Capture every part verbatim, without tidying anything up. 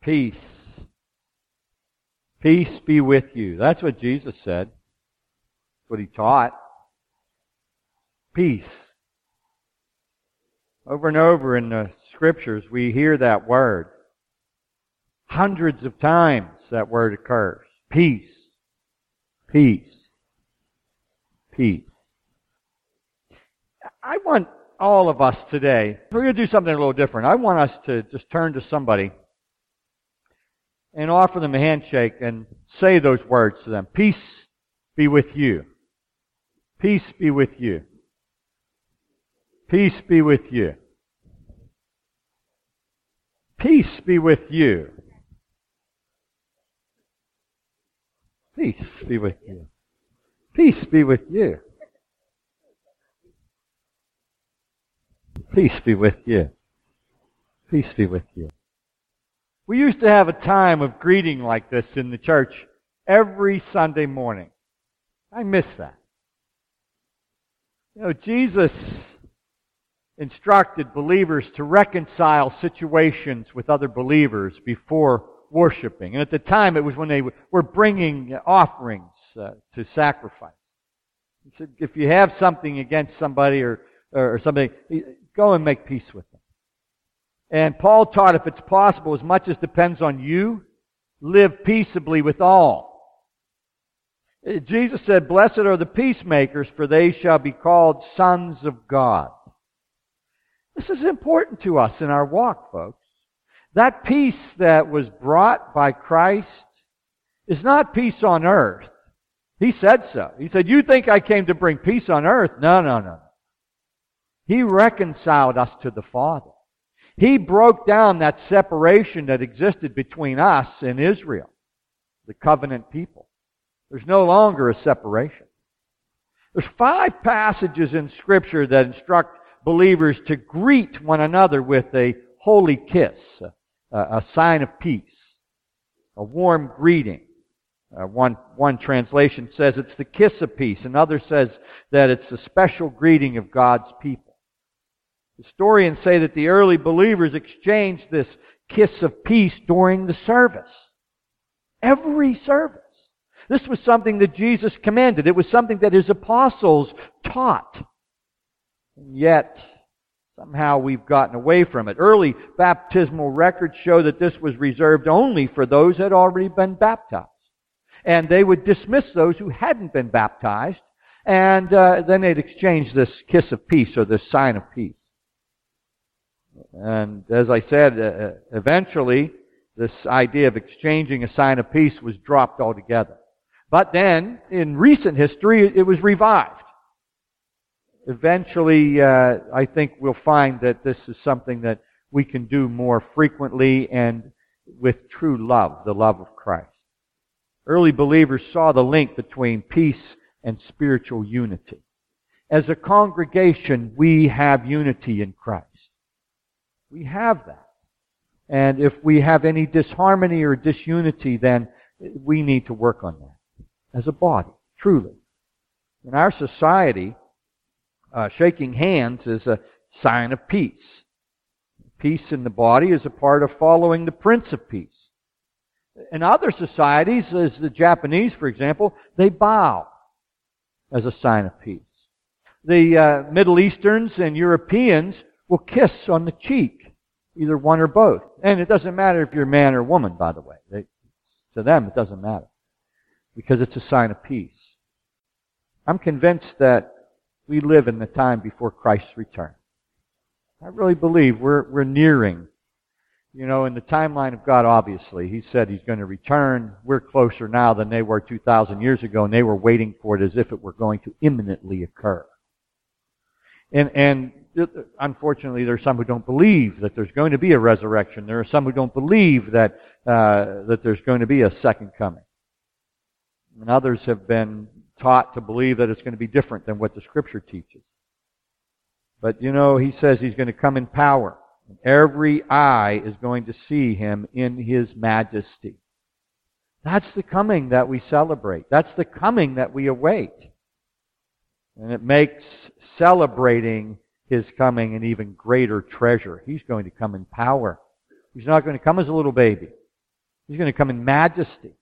Peace. Peace be with you. That's what Jesus said. That's what He taught. Peace. Over and over in the Scriptures, we hear that word. Hundreds of times that word occurs. Peace. Peace. Peace. I want all of us today, we're going to do something a little different. I want us to just turn to somebody and offer them a handshake and say those words to them. Peace be with you. Peace be with you. Peace be with you. Peace be with you. Peace be with you. Peace be with you. Peace be with you. Peace be with you. We used to have a time of greeting like this in the church every Sunday morning. I miss that. You know, Jesus instructed believers to reconcile situations with other believers before worshiping. And at the time, it was when they were bringing offerings uh, to sacrifice. He said, if you have something against somebody or, or something, go and make peace with them. And Paul taught, if it's possible, as much as depends on you, live peaceably with all. Jesus said, blessed are the peacemakers, for they shall be called sons of God. This is important to us in our walk, folks. That peace that was brought by Christ is not peace on earth. He said so. He said, you think I came to bring peace on earth? No, no, no. He reconciled us to the Father. He broke down that separation that existed between us and Israel, the covenant people. There's no longer a separation. There's five passages in Scripture that instruct believers to greet one another with a holy kiss, a, a sign of peace, a warm greeting. Uh, one, one translation says it's the kiss of peace. Another says that it's a special greeting of God's people. Historians say that the early believers exchanged this kiss of peace during the service. Every service. This was something that Jesus commanded. It was something that His apostles taught. And yet, somehow we've gotten away from it. Early baptismal records show that this was reserved only for those that had already been baptized. And they would dismiss those who hadn't been baptized, and uh, then they'd exchange this kiss of peace or this sign of peace. And as I said, uh, eventually this idea of exchanging a sign of peace was dropped altogether. But then, in recent history, it was revived. Eventually, uh, I think we'll find that this is something that we can do more frequently and with true love, the love of Christ. Early believers saw the link between peace and spiritual unity. As a congregation, we have unity in Christ. We have that. And if we have any disharmony or disunity, then we need to work on that as a body, truly. In our society, uh, shaking hands is a sign of peace. Peace in the body is a part of following the Prince of Peace. In other societies, as the Japanese, for example, they bow as a sign of peace. The uh, Middle Easterns and Europeans will kiss on the cheek, either one or both. And it doesn't matter if you're a man or woman, by the way. They, to them, it doesn't matter, because it's a sign of peace. I'm convinced that we live in the time before Christ's return. I really believe we're we're nearing. You know, in the timeline of God, obviously, He said He's going to return. We're closer now than they were two thousand years ago, and they were waiting for it as if it were going to imminently occur. And, and unfortunately, there are some who don't believe that there's going to be a resurrection. There are some who don't believe that uh, that there's going to be a second coming. And others have been taught to believe that it's going to be different than what the Scripture teaches. But, you know, He says He's going to come in power. Every eye is going to see Him in His majesty. That's the coming that we celebrate. That's the coming that we await. And it makes celebrating His coming an even greater treasure. He's going to come in power. He's not going to come as a little baby. He's going to come in majesty.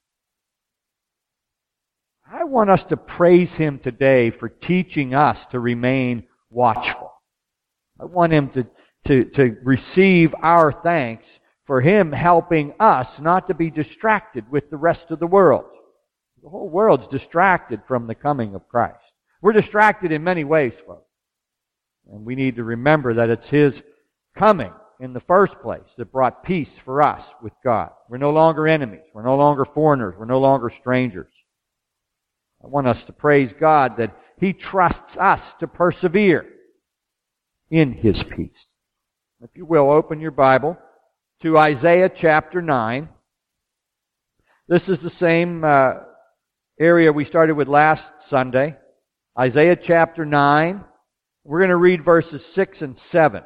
I want us to praise Him today for teaching us to remain watchful. I want Him to, to, to receive our thanks for Him helping us not to be distracted with the rest of the world. The whole world's distracted from the coming of Christ. We're distracted in many ways, folks. And we need to remember that it's His coming in the first place that brought peace for us with God. We're no longer enemies. We're no longer foreigners. We're no longer strangers. I want us to praise God that He trusts us to persevere in His peace. If you will, open your Bible to Isaiah chapter nine. This is the same uh, area we started with last Sunday. Isaiah chapter nine. We're going to read verses six and seven.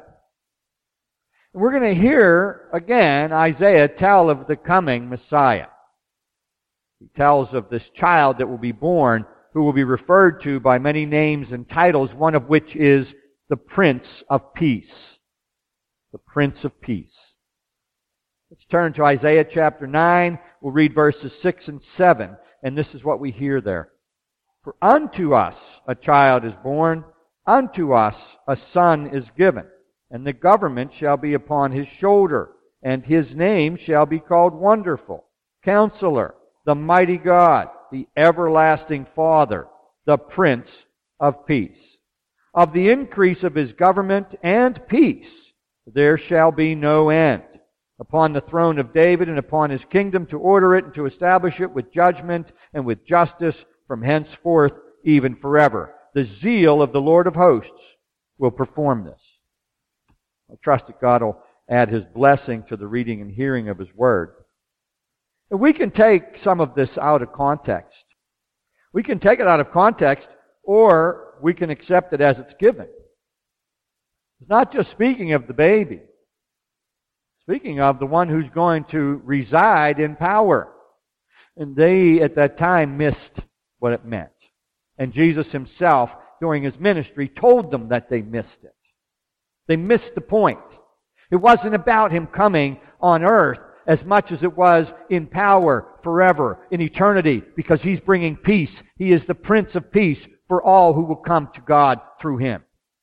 We're going to hear, again, Isaiah tell of the coming Messiah. He tells of this child that will be born, who will be referred to by many names and titles, one of which is the Prince of Peace. The Prince of Peace. Let's turn to Isaiah chapter nine. We'll read verses six and seven, and this is what we hear there. For unto us a child is born, unto us a son is given, and the government shall be upon his shoulder, and his name shall be called Wonderful, Counselor, the Mighty God, the Everlasting Father, the Prince of Peace. Of the increase of his government and peace there shall be no end, upon the throne of David and upon his kingdom, to order it and to establish it with judgment and with justice from henceforth even forever. The zeal of the Lord of hosts will perform this. I trust that God will add His blessing to the reading and hearing of His Word. And we can take some of this out of context. We can take it out of context, or we can accept it as it's given. It's not just speaking of the baby. Speaking of the one who's going to reside in power. And they, at that time, missed what it meant. And Jesus Himself, during His ministry, told them that they missed it. They missed the point. It wasn't about Him coming on earth as much as it was in power forever, in eternity, because He's bringing peace. He is the Prince of Peace for all who will come to God through Him.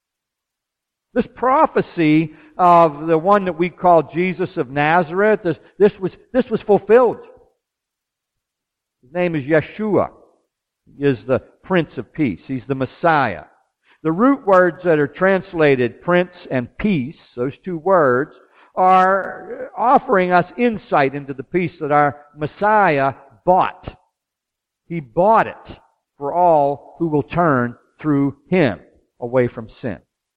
This prophecy of the one that we call Jesus of Nazareth, this, this, was, this was fulfilled. His name is Yeshua. He is the Prince of Peace. He's the Messiah. The root words that are translated Prince and Peace, those two words, are offering us insight into the peace that our Messiah bought. He bought it for all who will turn through Him away from sin.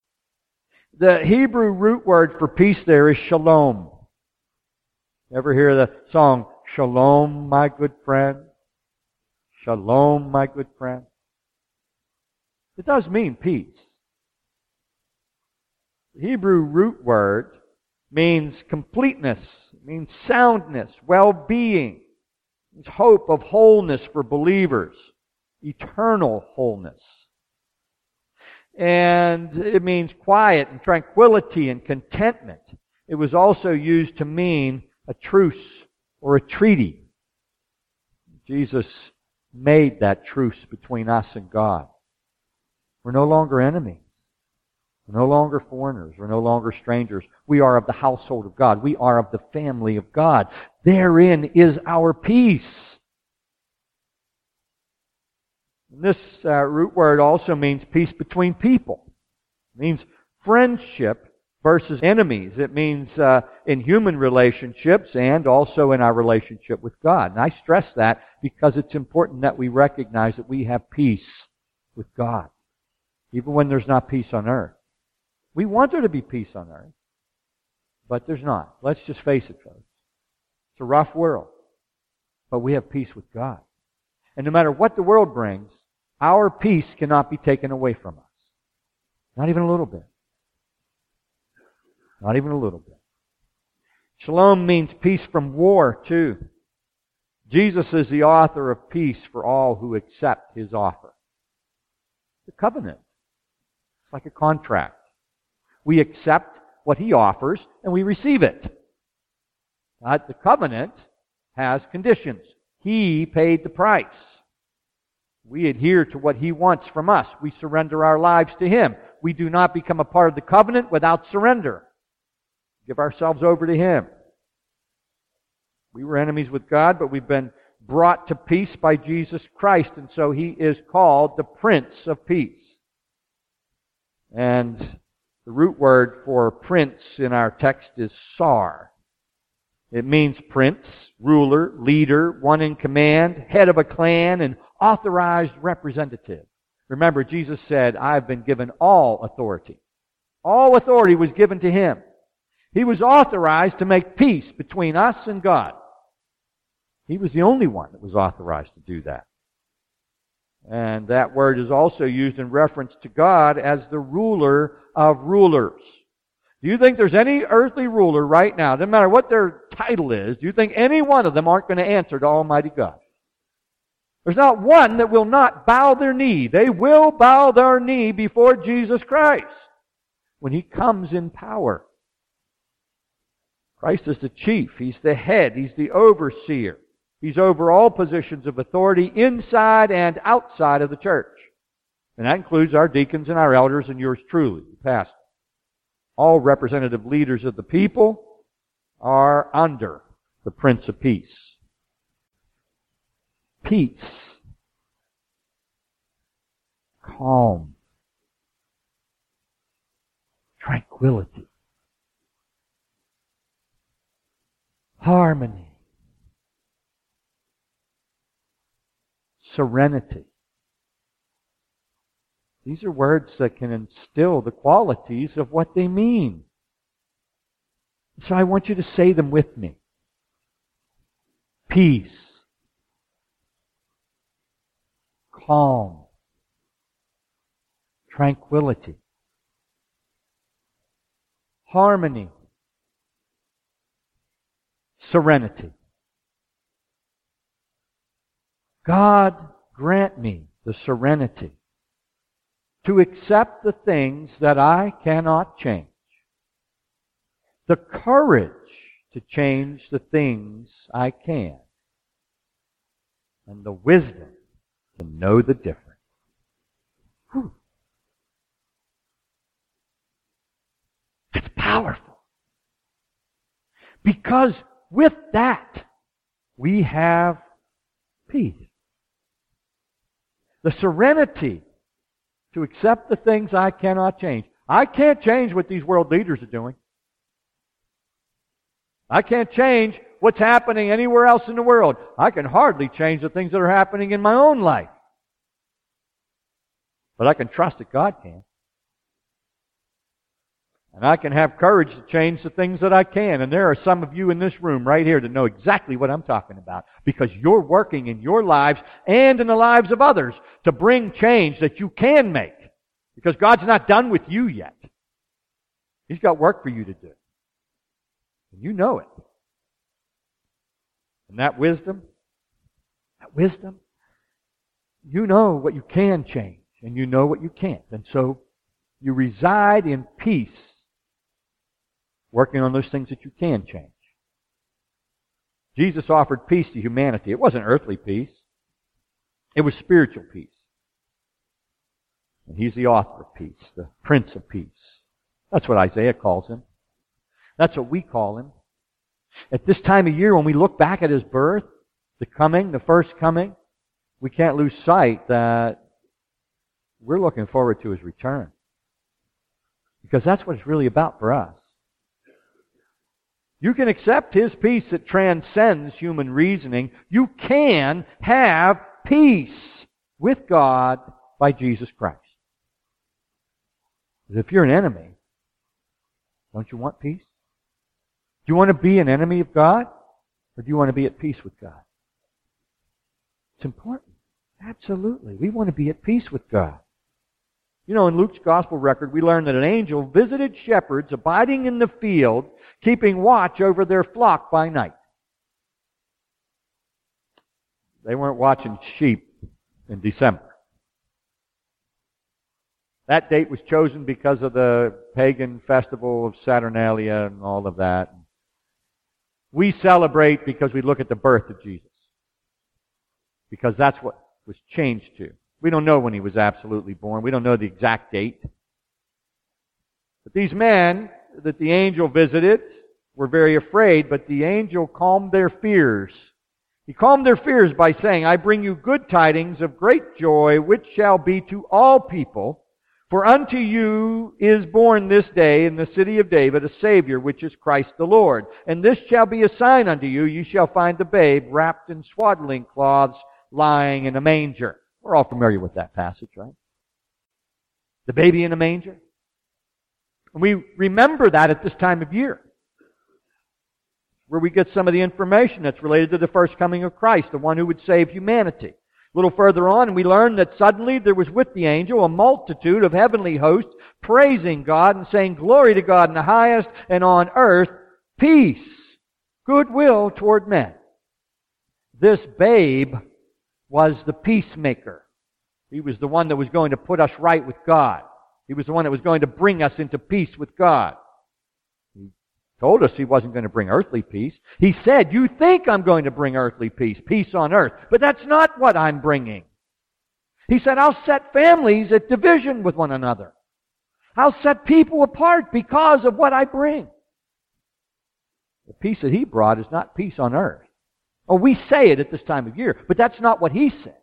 The Hebrew root word for peace there is shalom. Ever hear the song, Shalom, my good friend? Shalom, my good friend. It does mean peace. The Hebrew root word means completeness, it means soundness, well-being. It means hope of wholeness for believers, eternal wholeness. And it means quiet and tranquility and contentment. It was also used to mean a truce or a treaty. Jesus made that truce between us and God. We're no longer enemies. We're no longer foreigners. We're no longer strangers. We are of the household of God. We are of the family of God. Therein is our peace. This uh, root word also means peace between people. It means friendship versus enemies. It means uh, in human relationships and also in our relationship with God. And I stress that because it's important that we recognize that we have peace with God, even when there's not peace on earth. We want there to be peace on earth, but there's not. Let's just face it, folks. It's a rough world, but we have peace with God. And no matter what the world brings, our peace cannot be taken away from us. Not even a little bit. Not even a little bit. Shalom means peace from war, too. Jesus is the author of peace for all who accept His offer. The covenant. It's like a contract. We accept what He offers and we receive it. But the covenant has conditions. He paid the price. We adhere to what He wants from us. We surrender our lives to Him. We do not become a part of the covenant without surrender. Give ourselves over to Him. We were enemies with God, but we've been brought to peace by Jesus Christ, and so He is called the Prince of Peace. And the root word for prince in our text is sar. It means prince, ruler, leader, one in command, head of a clan, and authorized representative. Remember, Jesus said, I've been given all authority. All authority was given to Him. He was authorized to make peace between us and God. He was the only one that was authorized to do that. And that word is also used in reference to God as the ruler of rulers. Do you think there's any earthly ruler right now, no matter what their title is, do you think any one of them aren't going to answer to Almighty God? There's not one that will not bow their knee. They will bow their knee before Jesus Christ when He comes in power. Christ is the chief. He's the head. He's the overseer. He's over all positions of authority inside and outside of the church. And that includes our deacons and our elders and yours truly, the pastor. All representative leaders of the people are under the Prince of Peace. Peace. Calm. Tranquility. Harmony. Serenity. These are words that can instill the qualities of what they mean. So I want you to say them with me. Peace. Calm. Tranquility. Harmony. Serenity. God, grant me the serenity to accept the things that I cannot change, the courage to change the things I can, and the wisdom to know the difference. Whew. It's powerful. Because with that, we have peace. The serenity to accept the things I cannot change. I can't change what these world leaders are doing. I can't change what's happening anywhere else in the world. I can hardly change the things that are happening in my own life. But I can trust that God can. And I can have courage to change the things that I can. And there are some of you in this room right here that know exactly what I'm talking about. Because you're working in your lives and in the lives of others to bring change that you can make. Because God's not done with you yet. He's got work for you to do. And you know it. And that wisdom, that wisdom, you know what you can change. And you know what you can't. And so you reside in peace, working on those things that you can change. Jesus offered peace to humanity. It wasn't earthly peace. It was spiritual peace. And He's the author of peace, the Prince of Peace. That's what Isaiah calls Him. That's what we call Him. At this time of year, when we look back at His birth, the coming, the first coming, we can't lose sight that we're looking forward to His return. Because that's what it's really about for us. You can accept His peace that transcends human reasoning. You can have peace with God by Jesus Christ. If you're an enemy, don't you want peace? Do you want to be an enemy of God? Or do you want to be at peace with God? It's important. Absolutely. We want to be at peace with God. You know, in Luke's gospel record, we learn that an angel visited shepherds abiding in the field, keeping watch over their flock by night. They weren't watching sheep in December. That date was chosen because of the pagan festival of Saturnalia and all of that. We celebrate because we look at the birth of Jesus. Because that's what was changed to. We don't know when he was absolutely born. We don't know the exact date. But these men that the angel visited were very afraid, but the angel calmed their fears. He calmed their fears by saying, I bring you good tidings of great joy, which shall be to all people. For unto you is born this day in the city of David a Savior, which is Christ the Lord. And this shall be a sign unto you. You shall find the babe wrapped in swaddling cloths, lying in a manger. We're all familiar with that passage, right? The baby in a manger. And we remember that at this time of year, where we get some of the information that's related to the first coming of Christ, the one who would save humanity. A little further on, we learn that suddenly there was with the angel a multitude of heavenly hosts praising God and saying, Glory to God in the highest, and on earth peace, goodwill toward men. This babe was the peacemaker. He was the one that was going to put us right with God. He was the one that was going to bring us into peace with God. He told us he wasn't going to bring earthly peace. He said, you think I'm going to bring earthly peace, peace on earth, but that's not what I'm bringing. He said, I'll set families at division with one another. I'll set people apart because of what I bring. The peace that he brought is not peace on earth. Oh, we say it at this time of year, but that's not what he said.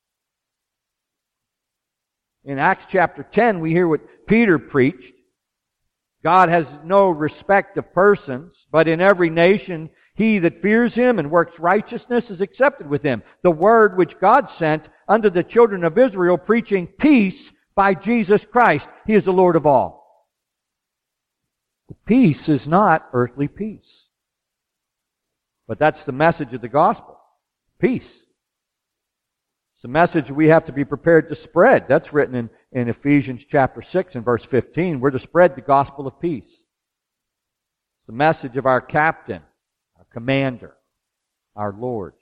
In Acts chapter ten, we hear what Peter preached. God has no respect of persons, but in every nation he that fears him and works righteousness is accepted with him. The word which God sent unto the children of Israel, preaching peace by Jesus Christ. He is the Lord of all. The peace is not earthly peace. But that's the message of the gospel. Peace. It's a message we have to be prepared to spread. That's written in, in Ephesians chapter six and verse fifteen. We're to spread the gospel of peace. It's the message of our captain, our commander, our Lord.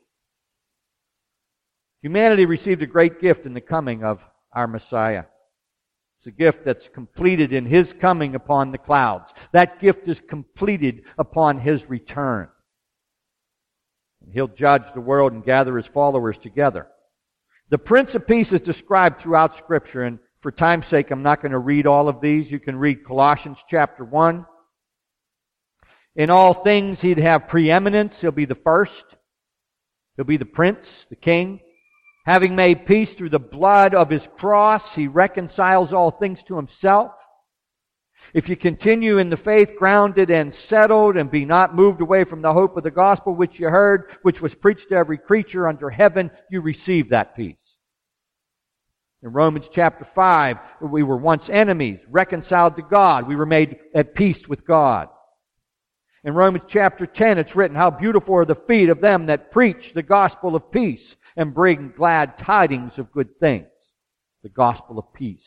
Humanity received a great gift in the coming of our Messiah. It's a gift that's completed in His coming upon the clouds. That gift is completed upon His return. He'll judge the world and gather His followers together. The Prince of Peace is described throughout Scripture, and for time's sake, I'm not going to read all of these. You can read Colossians chapter one. In all things, He'd have preeminence. He'll be the first. He'll be the Prince, the King. Having made peace through the blood of His cross, He reconciles all things to Himself. If you continue in the faith, grounded and settled, and be not moved away from the hope of the gospel which you heard, which was preached to every creature under heaven, you receive that peace. In Romans chapter five, we were once enemies, reconciled to God. We were made at peace with God. In Romans chapter ten, it's written, how beautiful are the feet of them that preach the gospel of peace and bring glad tidings of good things. The gospel of peace.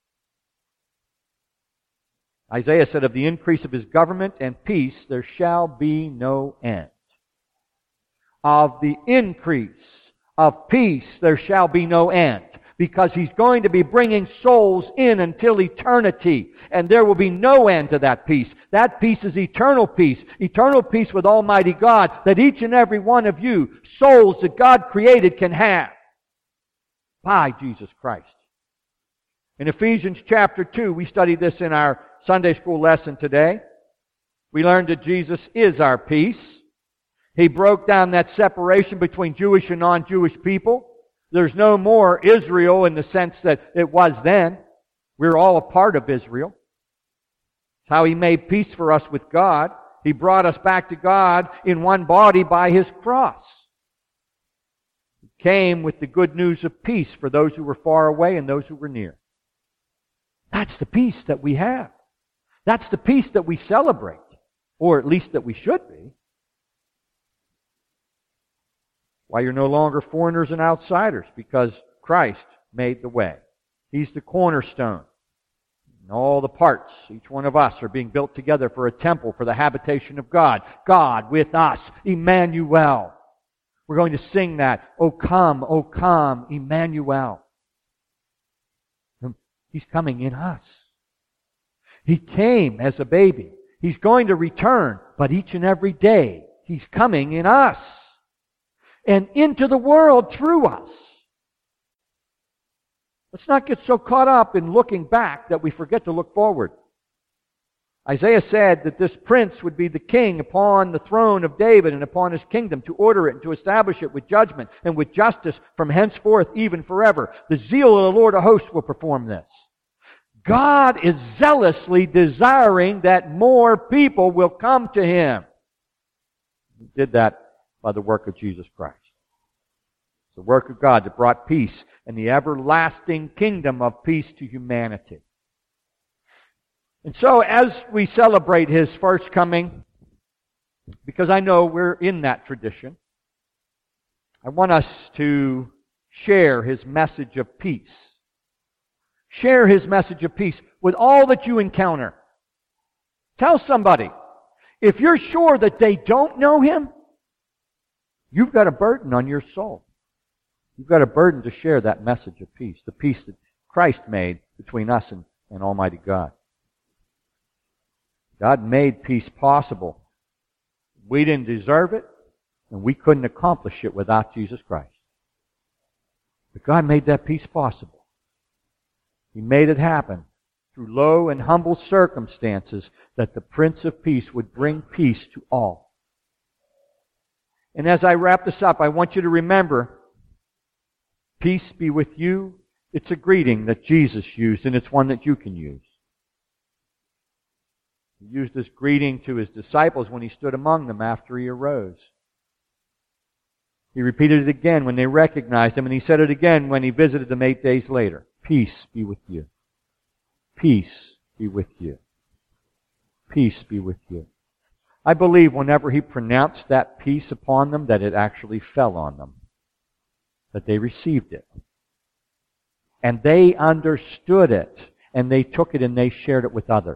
Isaiah said, of the increase of His government and peace there shall be no end. Of the increase of peace there shall be no end. Because He's going to be bringing souls in until eternity. And there will be no end to that peace. That peace is eternal peace. Eternal peace with Almighty God that each and every one of you, souls that God created, can have by Jesus Christ. In Ephesians chapter two, we studied this in our Sunday school lesson today. We learned that Jesus is our peace. He broke down that separation between Jewish and non-Jewish people. There's no more Israel in the sense that it was then. We're all a part of Israel. It's how He made peace for us with God. He brought us back to God in one body by His cross. He came with the good news of peace for those who were far away and those who were near. That's the peace that we have. That's the peace that we celebrate, or at least that we should be. Why, you're no longer foreigners and outsiders, because Christ made the way. He's the cornerstone. And all the parts, each one of us, are being built together for a temple, for the habitation of God. God with us, Emmanuel. We're going to sing that, O come, O come, Emmanuel. He's coming in us. He came as a baby. He's going to return, but each and every day, He's coming in us and into the world through us. Let's not get so caught up in looking back that we forget to look forward. Isaiah said that this prince would be the king upon the throne of David and upon his kingdom, to order it and to establish it with judgment and with justice from henceforth even forever. The zeal of the Lord of hosts will perform this. God is zealously desiring that more people will come to Him. He did that by the work of Jesus Christ. It's the work of God that brought peace and the everlasting kingdom of peace to humanity. And so as we celebrate His first coming, because I know we're in that tradition, I want us to share His message of peace. Share His message of peace with all that you encounter. Tell somebody, if you're sure that they don't know Him, you've got a burden on your soul. You've got a burden to share that message of peace, the peace that Christ made between us and, and Almighty God. God made peace possible. We didn't deserve it, and we couldn't accomplish it without Jesus Christ. But God made that peace possible. He made it happen through low and humble circumstances that the Prince of Peace would bring peace to all. And as I wrap this up, I want you to remember, peace be with you. It's a greeting that Jesus used, and it's one that you can use. He used this greeting to His disciples when He stood among them after He arose. He repeated it again when they recognized Him, and He said it again when He visited them eight days later. Peace be with you. Peace be with you. Peace be with you. I believe whenever He pronounced that peace upon them, that it actually fell on them. That they received it. And they understood it. And they took it and they shared it with others.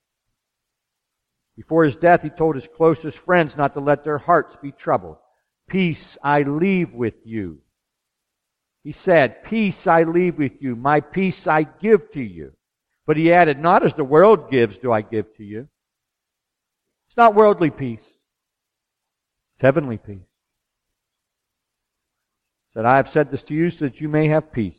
Before His death, He told His closest friends not to let their hearts be troubled. Peace I leave with you. He said, peace I leave with you. My peace I give to you. But He added, not as the world gives do I give to you. It's not worldly peace. It's heavenly peace. He said, I have said this to you so that you may have peace.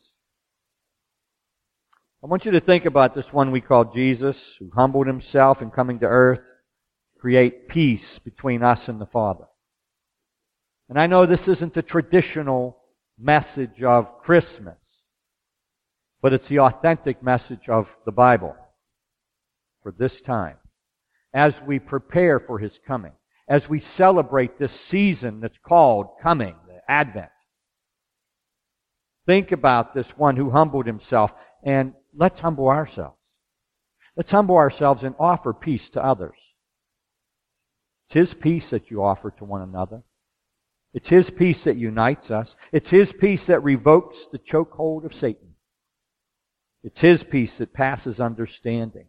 I want you to think about this one we call Jesus, who humbled Himself in coming to earth, create peace between us and the Father. And I know this isn't the traditional message of Christmas, but it's the authentic message of the Bible for this time. As we prepare for His coming, as we celebrate this season that's called coming, the Advent, think about this one who humbled Himself, and let's humble ourselves. Let's humble ourselves and offer peace to others. It's His peace that you offer to one another. It's His peace that unites us. It's His peace that revokes the chokehold of Satan. It's His peace that passes understanding.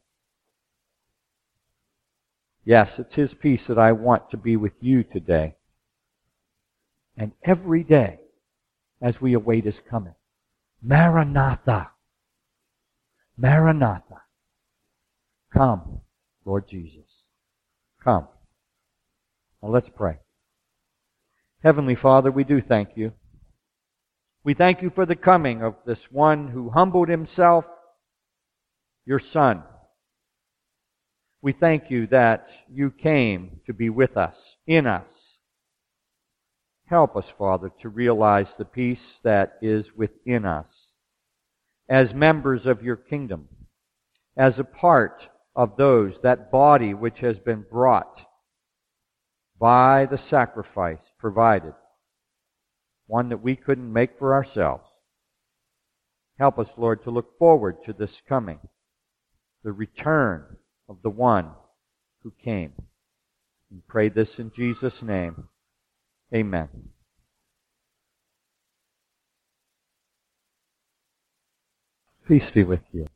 Yes, it's His peace that I want to be with you today. And every day as we await His coming. Maranatha. Maranatha. Come, Lord Jesus. Come. Now let's pray. Heavenly Father, we do thank You. We thank You for the coming of this one who humbled Himself, Your Son. We thank You that You came to be with us, in us. Help us, Father, to realize the peace that is within us as members of Your kingdom, as a part of those, that body which has been brought by the sacrifice provided, one that we couldn't make for ourselves. Help us, Lord, to look forward to this coming, the return of the one who came. We pray this in Jesus' name. Amen. Peace be with you.